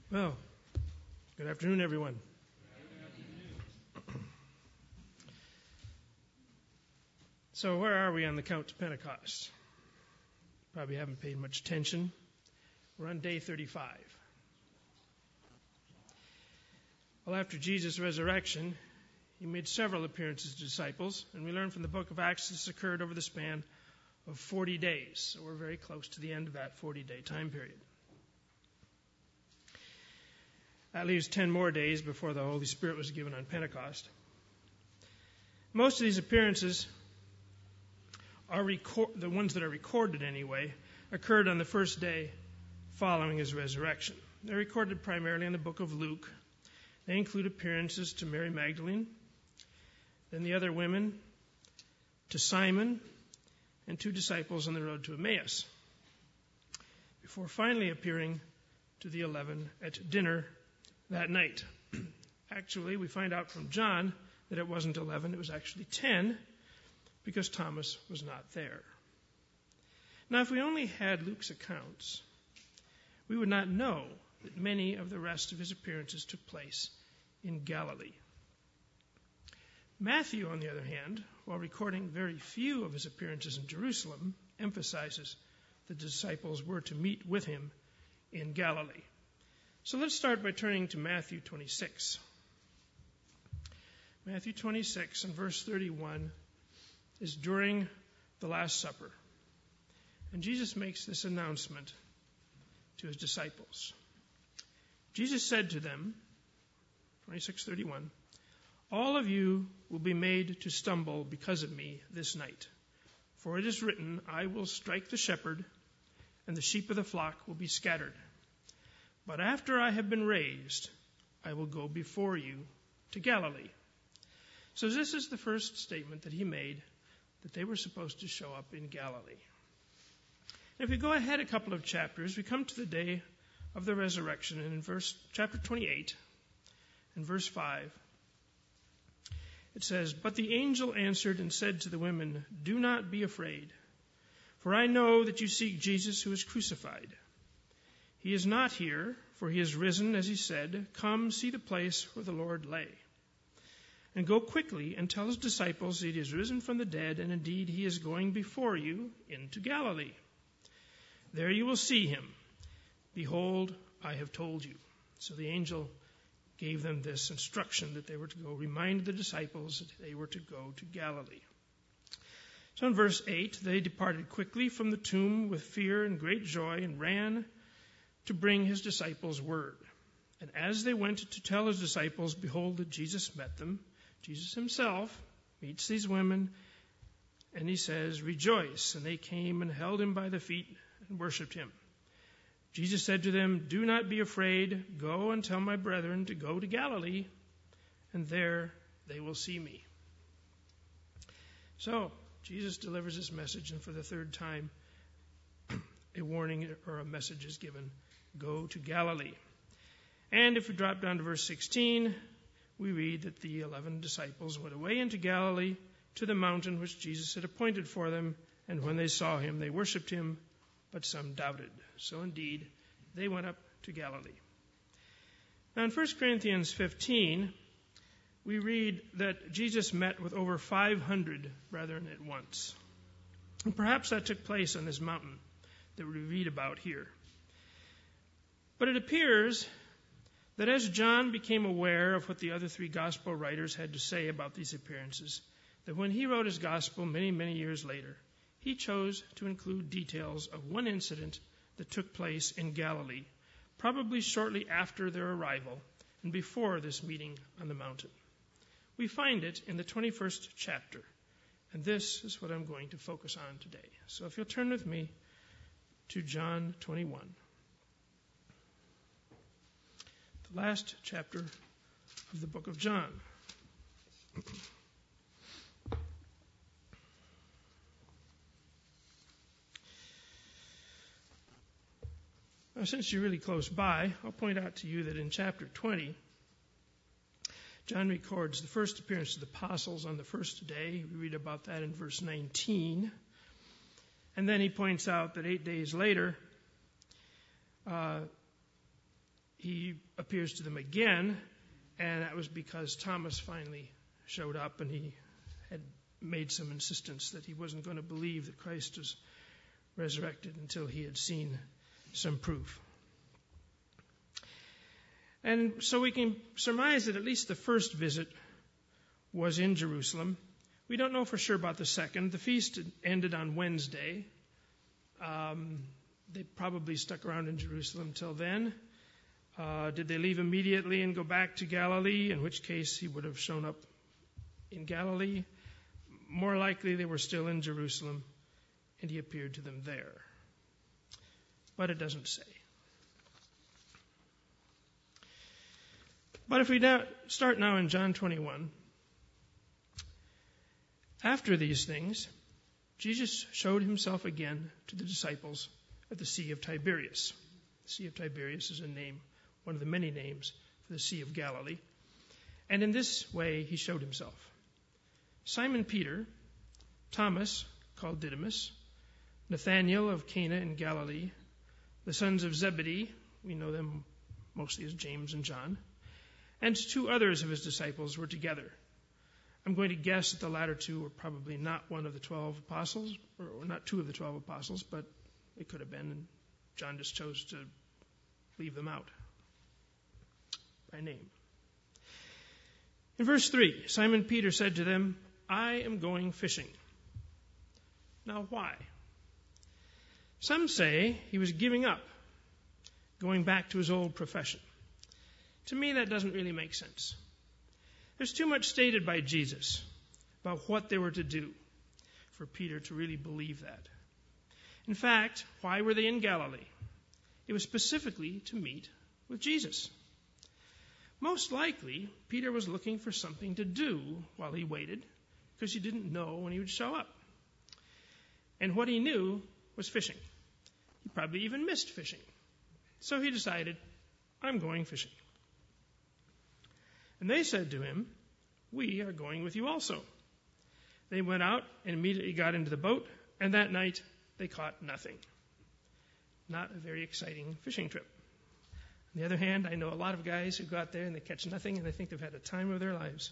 Well, good afternoon, everyone. So where are we on the count to Pentecost? Probably haven't paid much attention. We're on day 35. Well, after Jesus' resurrection, he made several appearances to disciples, and we learn from the book of Acts this occurred over the span of 40 days. So we're very close to the end of that 40-day time period. That leaves 10 more days before the Holy Spirit was given on Pentecost. Most of these appearances are the ones that are recorded anyway, occurred on the first day following his resurrection. They're recorded primarily in the book of Luke. They include appearances to Mary Magdalene, then the other women, to Simon, and 2 disciples on the road to Emmaus, before finally appearing to the 11 at dinner that night. Actually, we find out from John that it wasn't 11, it was actually 10, because Thomas was not there. Now, if we only had Luke's accounts, we would not know that many of the rest of his appearances took place in Galilee. Matthew, on the other hand, while recording very few of his appearances in Jerusalem, emphasizes the disciples were to meet with him in Galilee. So let's start by turning to Matthew 26. Matthew 26 and verse 31 is during the Last Supper. And Jesus makes this announcement to his disciples. Jesus said to them, 26:31, "All of you will be made to stumble because of me this night. For it is written, I will strike the shepherd, and the sheep of the flock will be scattered. But after I have been raised, I will go before you to Galilee." So this is the first statement that he made, that they were supposed to show up in Galilee. And if we go ahead a couple of chapters, we come to the day of the resurrection, and in chapter 28 and verse 5, it says, "But the angel answered and said to the women, 'Do not be afraid, for I know that you seek Jesus who is crucified. He is not here, for he is risen, as he said. Come, see the place where the Lord lay. And go quickly and tell his disciples that he is risen from the dead, and indeed he is going before you into Galilee. There you will see him. Behold, I have told you.'" So the angel gave them this instruction that they were to go remind the disciples that they were to go to Galilee. So in verse 8, "They departed quickly from the tomb with fear and great joy and ran to bring his disciples word. And as they went to tell his disciples, behold, Jesus met them." Jesus himself meets these women, and he says, "Rejoice." And they came and held him by the feet and worshipped him. Jesus said to them, "Do not be afraid. Go and tell my brethren to go to Galilee, and there they will see me." So Jesus delivers this message, and for the third time, a warning or a message is given. Go to Galilee. And if we drop down to verse 16, we read that the 11 disciples went away into Galilee to the mountain which Jesus had appointed for them, and when they saw him, they worshipped him, but some doubted. So indeed, they went up to Galilee. Now in 1 Corinthians 15, we read that Jesus met with over 500 brethren at once. And perhaps that took place on this mountain that we read about here. But it appears that as John became aware of what the other 3 gospel writers had to say about these appearances, that when he wrote his gospel many, many years later, he chose to include details of one incident that took place in Galilee, probably shortly after their arrival and before this meeting on the mountain. We find it in the 21st chapter, and this is what I'm going to focus on today. So if you'll turn with me to John 21. The last chapter of the book of John. Now, since you're really close by, I'll point out to you that in chapter 20, John records the first appearance of the apostles on the first day. We read about that in verse 19. And then he points out that 8 days later, he appears to them again, and that was because Thomas finally showed up, and he had made some insistence that he wasn't going to believe that Christ was resurrected until he had seen some proof. And so we can surmise that at least the first visit was in Jerusalem. We don't know for sure about the second. The feast ended on Wednesday. They probably stuck around in Jerusalem till then. Did they leave immediately and go back to Galilee, in which case he would have shown up in Galilee? More likely they were still in Jerusalem, and he appeared to them there. But it doesn't say. But if we start now in John 21, after these things, Jesus showed himself again to the disciples at the Sea of Tiberias. The Sea of Tiberias is a name, one of the many names for the Sea of Galilee. And in this way he showed himself. Simon Peter, Thomas, called Didymus, Nathanael of Cana in Galilee, the sons of Zebedee, we know them mostly as James and John, and 2 others of his disciples were together. I'm going to guess that the latter 2 were probably not one of the 12 apostles, or not 2 of the 12 apostles, but it could have been, and John just chose to leave them out by name. In verse 3, Simon Peter said to them, I am going fishing. Now why? Some say he was giving up, going back to his old profession. To me, that doesn't really make sense. There's too much stated by Jesus about what they were to do for Peter to really believe that. In fact, why were they in Galilee? It was specifically to meet with Jesus. Most likely, Peter was looking for something to do while he waited, because he didn't know when he would show up. And what he knew was fishing. He probably even missed fishing. So he decided, I'm going fishing. And they said to him, we are going with you also. They went out and immediately got into the boat, and that night they caught nothing. Not a very exciting fishing trip. On the other hand, I know a lot of guys who go out there and they catch nothing and they think they've had a time of their lives.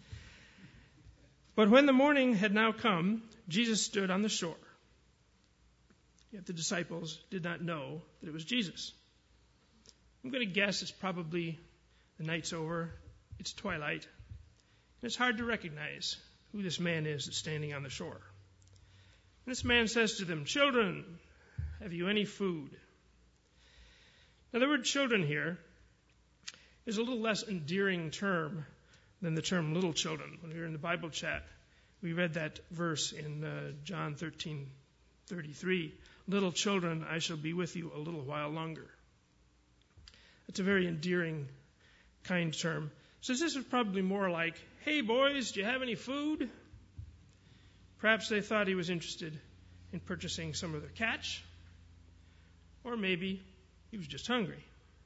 But when the morning had now come, Jesus stood on the shore. Yet the disciples did not know that it was Jesus. I'm going to guess it's probably the night's over, it's twilight, and it's hard to recognize who this man is that's standing on the shore. And this man says to them, children, have you any food? Now the word children here is a little less endearing term than the term little children. When we were in the Bible chat, we read that verse in John 13:33. Little children, I shall be with you a little while longer. It's a very endearing, kind term. So this is probably more like, hey boys, do you have any food? Perhaps they thought he was interested in purchasing some of their catch. Or maybe he was just hungry.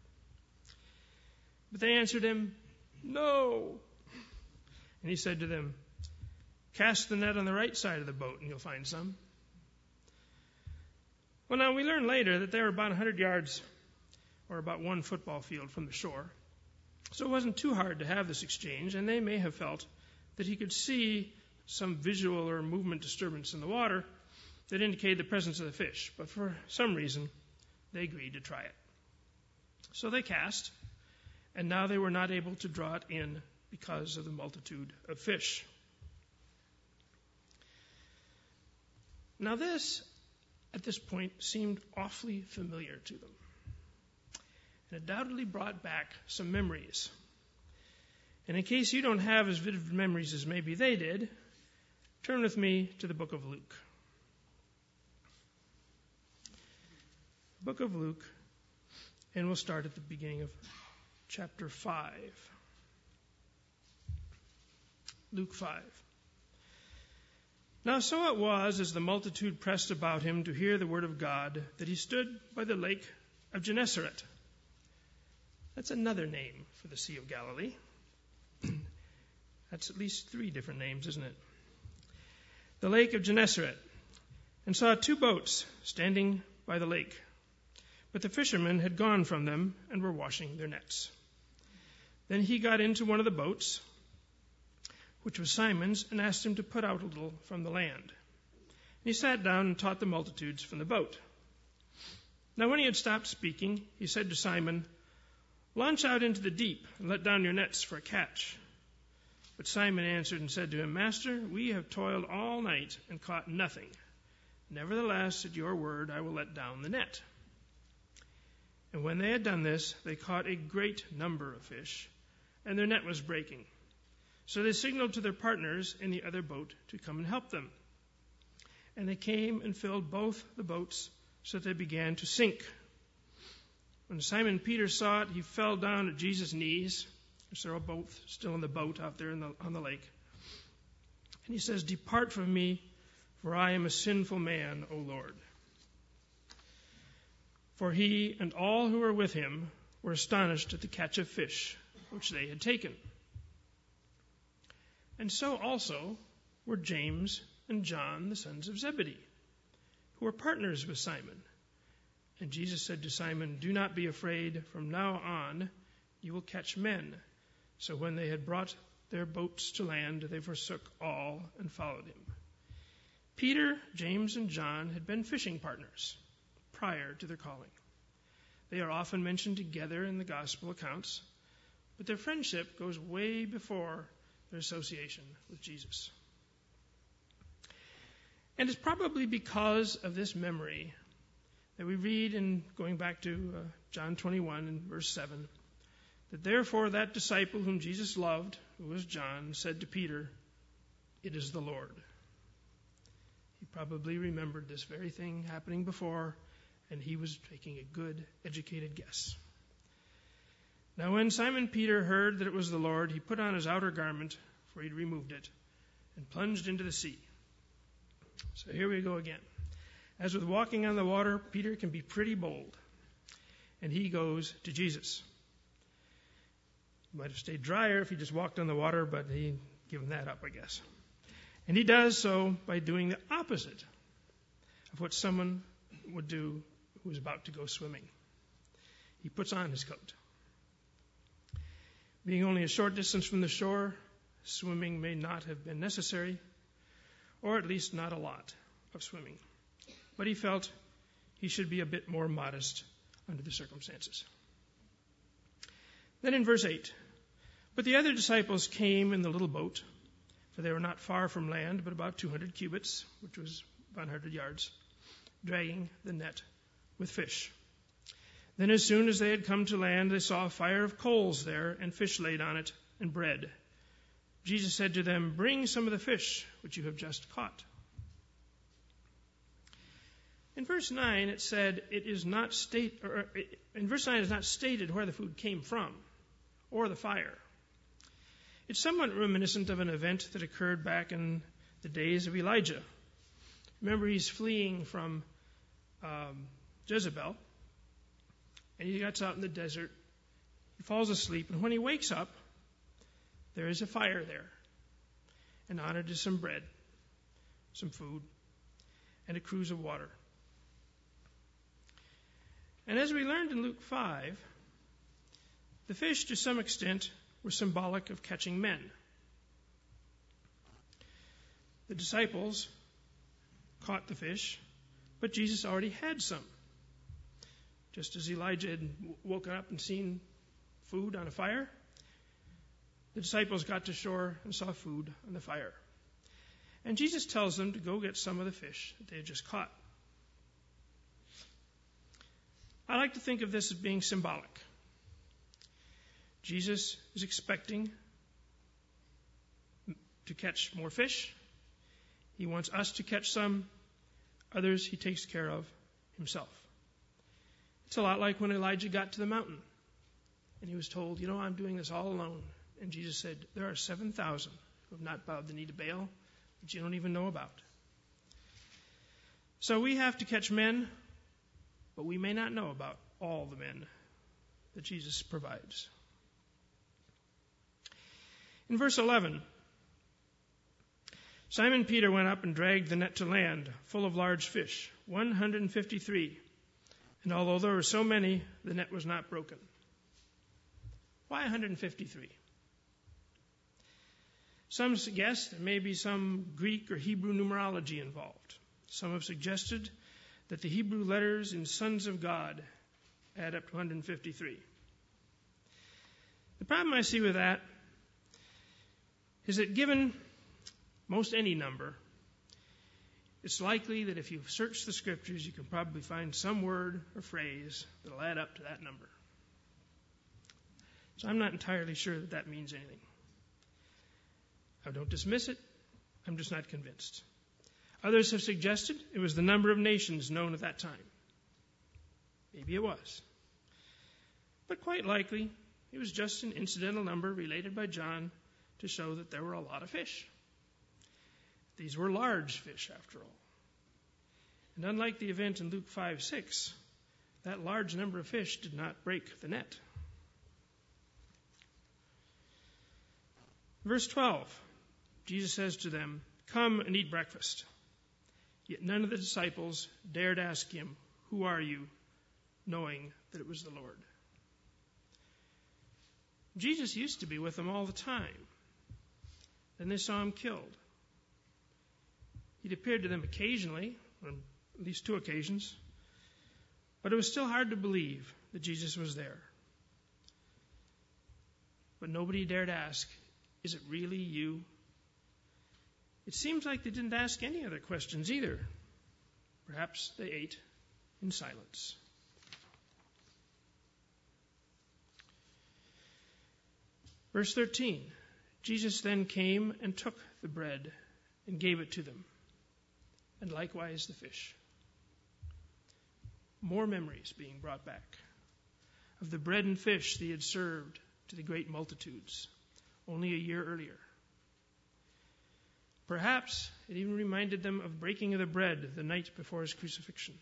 But they answered him, no. And he said to them, cast the net on the right side of the boat and you'll find some. Well, now we learn later that they were about 100 yards or about 1 football field from the shore. So it wasn't too hard to have this exchange, and they may have felt that he could see some visual or movement disturbance in the water that indicated the presence of the fish. But for some reason, they agreed to try it. So they cast, and now they were not able to draw it in because of the multitude of fish. Now this, at this point, seemed awfully familiar to them. And undoubtedly brought back some memories. And in case you don't have as vivid memories as maybe they did, turn with me to the book of Luke. Book of Luke, and we'll start at the beginning of chapter 5. Luke 5. Now so it was, as the multitude pressed about him to hear the word of God, that he stood by the lake of Gennesaret. That's another name for the Sea of Galilee. That's at least 3 different names, isn't it? The lake of Gennesaret, and saw 2 boats standing by the lake. But the fishermen had gone from them and were washing their nets. Then he got into one of the boats, which was Simon's, and asked him to put out a little from the land. And he sat down and taught the multitudes from the boat. Now when he had stopped speaking, he said to Simon, "Launch out into the deep and let down your nets for a catch." But Simon answered and said to him, "Master, we have toiled all night and caught nothing. Nevertheless, at your word, I will let down the net." And when they had done this, they caught a great number of fish, and their net was breaking. So they signaled to their partners in the other boat to come and help them. And they came and filled both the boats, so that they began to sink. When Simon Peter saw it, he fell down at Jesus' knees, because they're both still in the boat out there on the lake. And he says, "Depart from me, for I am a sinful man, O Lord." For he and all who were with him were astonished at the catch of fish which they had taken. And so also were James and John, the sons of Zebedee, who were partners with Simon. And Jesus said to Simon, "Do not be afraid. From now on you will catch men." So when they had brought their boats to land, they forsook all and followed him. Peter, James, and John had been fishing partners prior to their calling. They are often mentioned together in the gospel accounts, but their friendship goes way before their association with Jesus. And it's probably because of this memory that we read in going back to John 21 and verse 7, that therefore that disciple whom Jesus loved, who was John, said to Peter, "It is the Lord." He probably remembered this very thing happening before, and he was making a good, educated guess. Now when Simon Peter heard that it was the Lord, he put on his outer garment, for he'd removed it, and plunged into the sea. So here we go again. As with walking on the water, Peter can be pretty bold. And he goes to Jesus. He might have stayed drier if he just walked on the water, but he'd given that up, I guess. And he does so by doing the opposite of what someone would do who is about to go swimming. He puts on his coat. Being only a short distance from the shore, swimming may not have been necessary, or at least not a lot of swimming. But he felt he should be a bit more modest under the circumstances. Then in verse 8, "But the other disciples came in the little boat, for they were not far from land, but about 200 cubits, which was 100 yards, dragging the net with fish. Then as soon as they had come to land, they saw a fire of coals there, and fish laid on it, and bread. Jesus said to them, 'Bring some of the fish which you have just caught.'" In verse 9 it said in verse 9 it is not stated where the food came from or the fire. It's somewhat reminiscent of an event that occurred back in the days of Elijah. Remember, he's fleeing from Jezebel, and he gets out in the desert. He falls asleep, and when he wakes up, there is a fire there, and on it is some bread, some food, and a cruse of water. And as we learned in Luke 5, the fish, to some extent, were symbolic of catching men. The disciples caught the fish, but Jesus already had some. Just as Elijah had woken up and seen food on a fire, the disciples got to shore and saw food on the fire. And Jesus tells them to go get some of the fish that they had just caught. I like to think of this as being symbolic. Jesus is expecting to catch more fish. He wants us to catch some. Others he takes care of himself. It's a lot like when Elijah got to the mountain and he was told, I'm doing this all alone. And Jesus said, there are 7,000 who have not bowed the knee to Baal, that you don't even know about. So we have to catch men, but we may not know about all the men that Jesus provides. In verse 11, Simon Peter went up and dragged the net to land, full of large fish, 153. And although there were so many, the net was not broken. Why 153? Some suggest there may be some Greek or Hebrew numerology involved. Some have suggested that the Hebrew letters in sons of God add up to 153. The problem I see with that is that given most any number, it's likely that if you search the scriptures, you can probably find some word or phrase that will add up to that number. So I'm not entirely sure that that means anything. I don't dismiss it. I'm just not convinced. Others have suggested it was the number of nations known at that time. Maybe it was. But quite likely, it was just an incidental number related by John to show that there were a lot of fish. These were large fish, after all. And unlike the event in Luke 5:6, that large number of fish did not break the net. Verse 12, Jesus says to them, "Come and eat breakfast." Yet none of the disciples dared ask him, "Who are you?" knowing that it was the Lord. Jesus used to be with them all the time. Then they saw him killed. He'd appeared to them occasionally, on at least 2 occasions, but it was still hard to believe that Jesus was there. But nobody dared ask, "Is it really you?" It seems like they didn't ask any other questions either. Perhaps they ate in silence. Verse 13, Jesus then came and took the bread and gave it to them, and likewise the fish. More memories being brought back of the bread and fish they had served to the great multitudes only a year earlier. Perhaps it even reminded them of breaking of the bread the night before his crucifixion.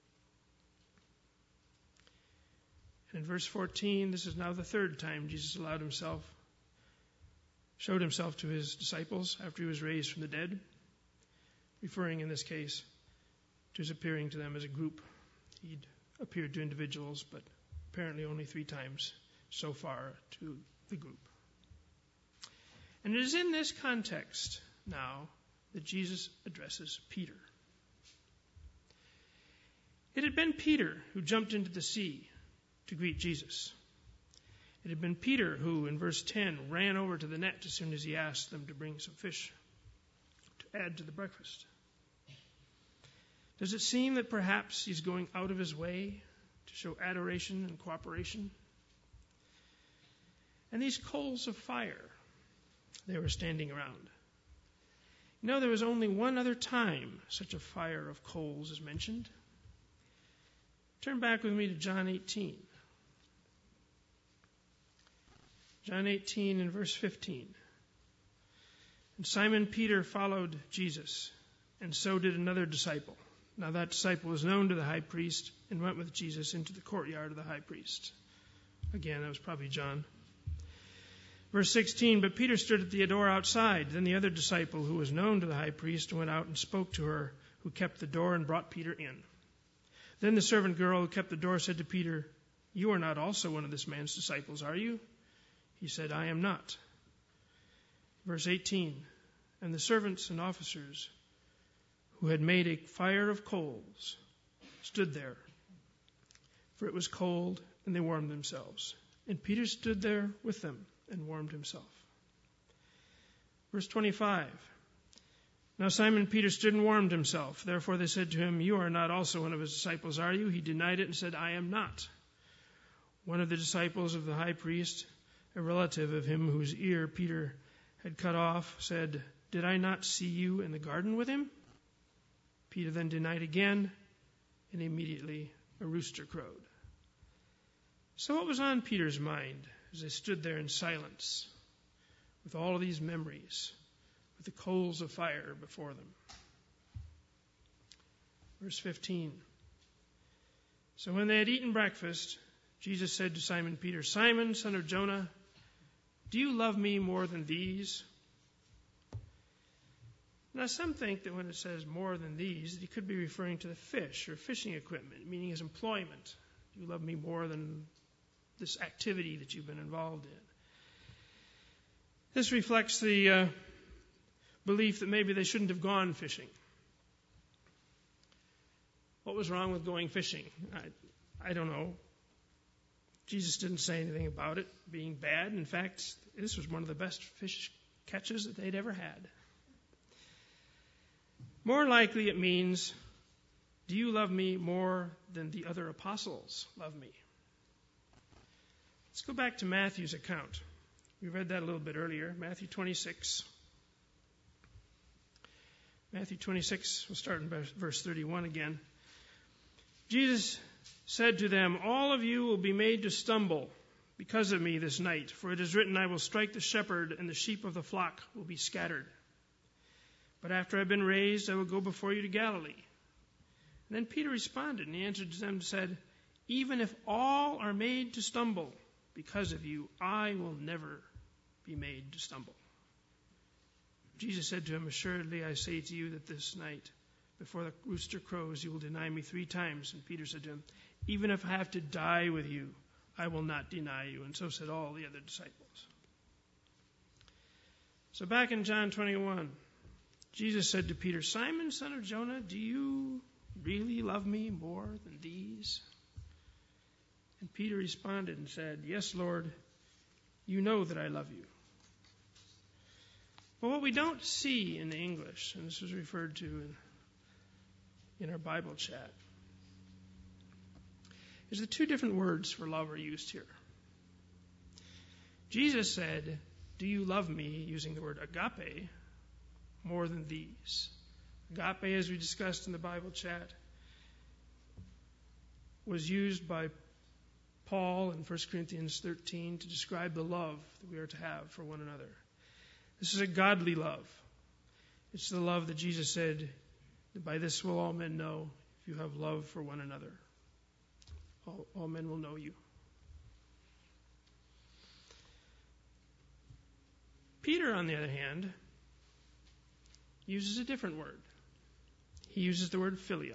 And in verse 14, this is now the 3rd time Jesus showed himself to his disciples after he was raised from the dead, referring in this case to his appearing to them as a group. He'd appeared to individuals, but apparently only 3 times so far to the group. And it is in this context now that Jesus addresses Peter. It had been Peter who jumped into the sea to greet Jesus. It had been Peter who, in verse 10, ran over to the net as soon as he asked them to bring some fish to add to the breakfast. Does it seem that perhaps he's going out of his way to show adoration and cooperation? And these coals of fire they were standing around. You know, there was only one other time such a fire of coals is mentioned. Turn back with me to John 18. John 18 and verse 15. And Simon Peter followed Jesus, and so did another disciple. Now that disciple was known to the high priest and went with Jesus into the courtyard of the high priest. Again, that was probably John. Verse 16, but Peter stood at the door outside. Then the other disciple who was known to the high priest went out and spoke to her who kept the door and brought Peter in. Then the servant girl who kept the door said to Peter, "You are not also one of this man's disciples, are you?" He said, "I am not." Verse 18, and the servants and officers who had made a fire of coals stood there, for it was cold, and they warmed themselves. And Peter stood there with them and warmed himself. Verse 25, now Simon Peter stood and warmed himself. Therefore they said to him, "You are not also one of his disciples, are you?" He denied it and said, "I am not." One of the disciples of the high priest, a relative of him whose ear Peter had cut off, said, "Did I not see you in the garden with him?" Peter then denied again, and immediately a rooster crowed. So what was on Peter's mind as they stood there in silence with all of these memories, with the coals of fire before them? Verse 15. So when they had eaten breakfast, Jesus said to Simon Peter, "Simon, son of Jonah, do you love me more than these?" Now, some think that when it says more than these, that he could be referring to the fish or fishing equipment, meaning his employment. You love me more than this activity that you've been involved in. This reflects the belief that maybe they shouldn't have gone fishing. What was wrong with going fishing? I don't know. Jesus didn't say anything about it being bad. In fact, this was one of the best fish catches that they'd ever had. More likely it means, do you love me more than the other apostles love me? Let's go back to Matthew's account. We read that a little bit earlier, Matthew 26. Matthew 26, we'll start in verse 31 again. Jesus said to them, all of you will be made to stumble because of me this night, for it is written, I will strike the shepherd, and the sheep of the flock will be scattered. But after I've been raised, I will go before you to Galilee. And then Peter responded, and he answered to them and said, even if all are made to stumble because of you, I will never be made to stumble. Jesus said to him, assuredly I say to you that this night, before the rooster crows, you will deny me 3 times. And Peter said to him, even if I have to die with you, I will not deny you. And so said all the other disciples. So back in John 21, Jesus said to Peter, Simon, son of Jonah, do you really love me more than these? And Peter responded and said, yes, Lord, you know that I love you. But what we don't see in the English, and this was referred to in our Bible chat, is the 2 different words for love are used here. Jesus said, do you love me, using the word agape, more than these? Agape, as we discussed in the Bible chat, was used by Paul in 1 Corinthians 13 to describe the love that we are to have for one another. This is a godly love. It's the love that Jesus said, by this will all men know if you have love for one another. All men will know you. Peter, on the other hand, uses a different word. He uses the word philia.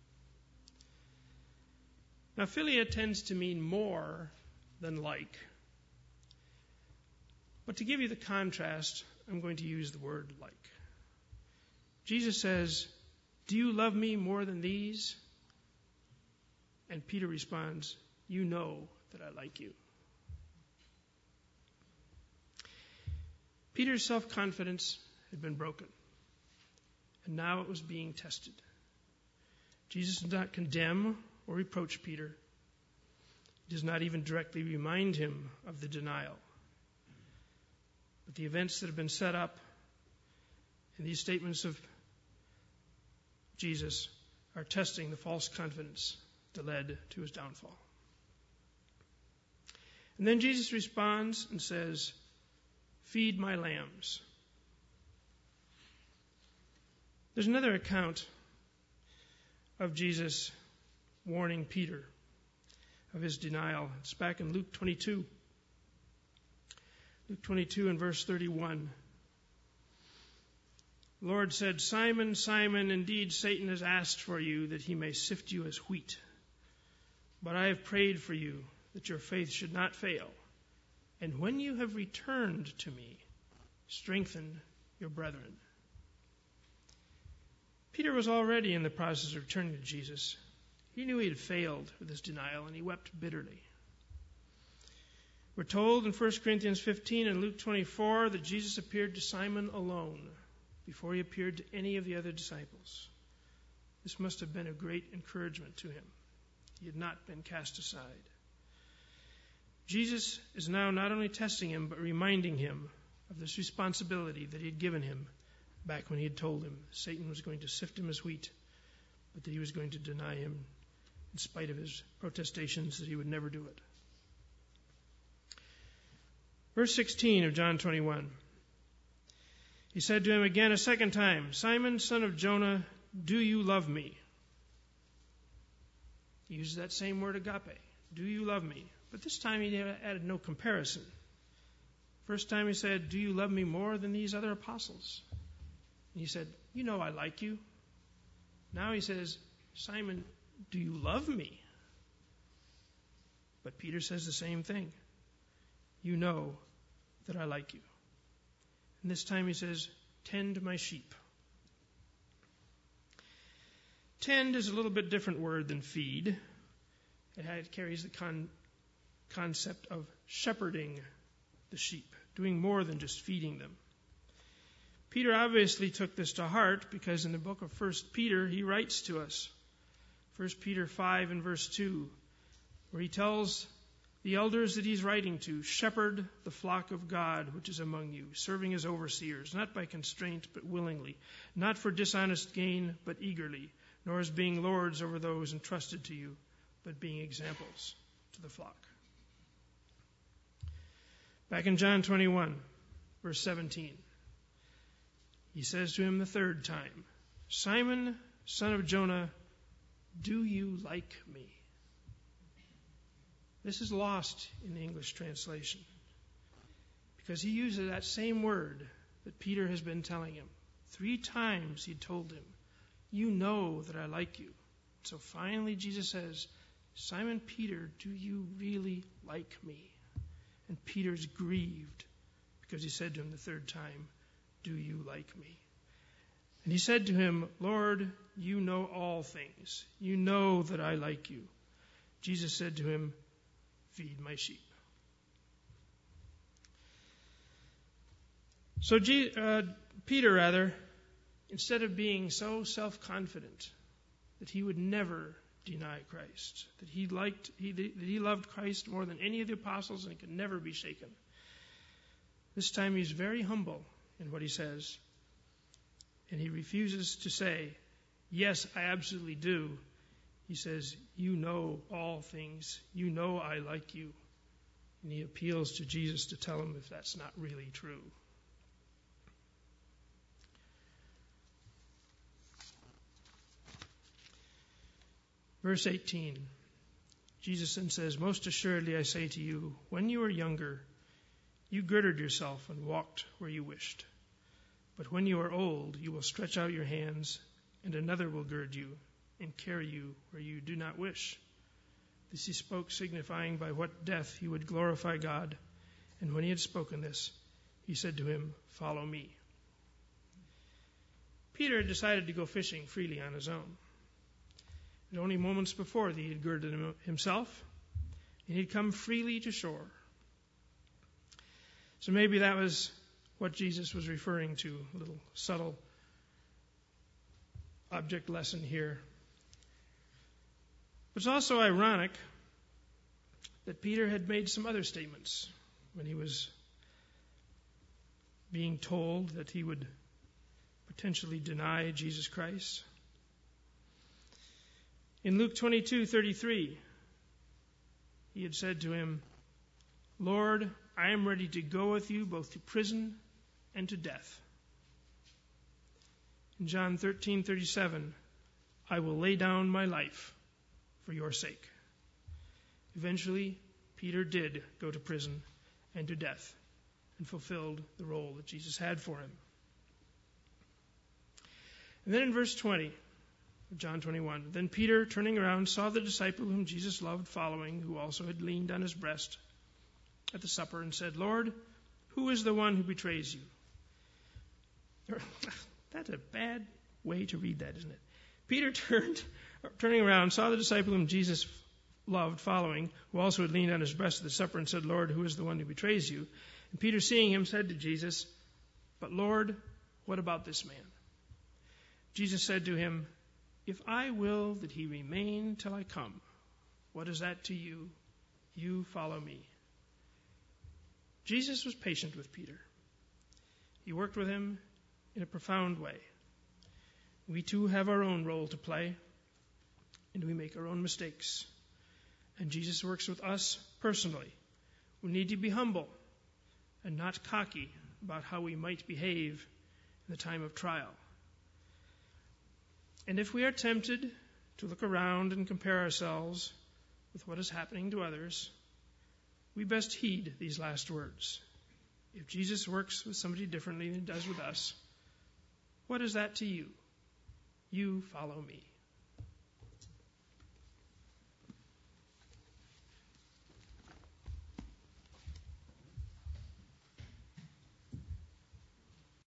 Now, philia tends to mean more than like. But to give you the contrast, I'm going to use the word like. Jesus says, do you love me more than these? And Peter responds, you know that I like you. Peter's self-confidence had been broken, and now it was being tested. Jesus did not condemn or reproach Peter. He does not even directly remind him of the denial. But the events that have been set up in these statements of Jesus are testing the false confidence that led to his downfall. And then Jesus responds and says, feed my lambs. There's another account of Jesus warning Peter of his denial. It's back in Luke 22. Luke 22 and verse 31. The Lord said, Simon, Simon, indeed Satan has asked for you that he may sift you as wheat. But I have prayed for you that your faith should not fail. And when you have returned to me, strengthen your brethren. Peter was already in the process of returning to Jesus. He knew he had failed with his denial, and he wept bitterly. We're told in 1 Corinthians 15 and Luke 24 that Jesus appeared to Simon alone before he appeared to any of the other disciples. This must have been a great encouragement to him. He had not been cast aside. Jesus is now not only testing him, but reminding him of this responsibility that he had given him back when he had told him Satan was going to sift him as wheat, but that he was going to deny him in spite of his protestations that he would never do it. Verse 16 of John 21. He said to him again a second time, Simon, son of Jonah, do you love me? He uses that same word agape. Do you love me? But this time he added no comparison. First time he said, do you love me more than these other apostles? And he said, you know I like you. Now he says, Simon, do you love me? But Peter says the same thing. You know that I like you. And this time he says, tend my sheep. Tend is a little bit different word than feed. It carries the concept of shepherding the sheep, doing more than just feeding them. Peter obviously took this to heart because in the book of 1 Peter, he writes to us, 1 Peter 5 and verse 2, where he tells the elders that he's writing to, shepherd the flock of God which is among you, serving as overseers, not by constraint but willingly, not for dishonest gain but eagerly, nor as being lords over those entrusted to you, but being examples to the flock. Back in John 21, verse 17, he says to him the third time, Simon, son of Jonah, do you like me? This is lost in the English translation because he uses that same word that Peter has been telling him. 3 times he told him, you know that I like you. So finally Jesus says, Simon Peter, do you really like me? And Peter's grieved because he said to him the third time, do you like me? And he said to him, Lord, you know all things. You know that I like you. Jesus said to him, feed my sheep. So Peter, instead of being so self-confident that he would never deny Christ, that he loved Christ more than any of the apostles and he could never be shaken, this time he's very humble in what he says. And he refuses to say, yes, I absolutely do. He says, you know all things. You know I like you. And he appeals to Jesus to tell him if that's not really true. Verse 18, Jesus then says, most assuredly I say to you, when you were younger, you girded yourself and walked where you wished. But when you are old, you will stretch out your hands, and another will gird you and carry you where you do not wish. This he spoke, signifying by what death he would glorify God. And when he had spoken this, he said to him, follow me. Peter had decided to go fishing freely on his own. And only moments before he had girded himself, and he'd come freely to shore. So maybe that was what Jesus was referring to, a little subtle object lesson here. It's also ironic that Peter had made some other statements when he was being told that he would potentially deny Jesus Christ. In Luke 22:33, he had said to him, Lord, I am ready to go with you both to prison and to death. In John 13:37, I will lay down my life for your sake. Eventually, Peter did go to prison and to death and fulfilled the role that Jesus had for him. And then in verse 20 of John 21, then Peter, turning around, saw the disciple whom Jesus loved following, who also had leaned on his breast at the supper, and said, Lord, who is the one who betrays you? That's a bad way to read that, isn't it? Peter turning around, saw the disciple whom Jesus loved following, who also had leaned on his breast at the supper, and said, Lord, who is the one who betrays you? And Peter, seeing him, said to Jesus, but Lord, what about this man? Jesus said to him, if I will that he remain till I come, what is that to you? You follow me. Jesus was patient with Peter. He worked with him in a profound way. We too have our own role to play, and we make our own mistakes. And Jesus works with us personally. We need to be humble and not cocky about how we might behave in the time of trial. And if we are tempted to look around and compare ourselves with what is happening to others, we best heed these last words. If Jesus works with somebody differently than he does with us, What is that to you? You follow me.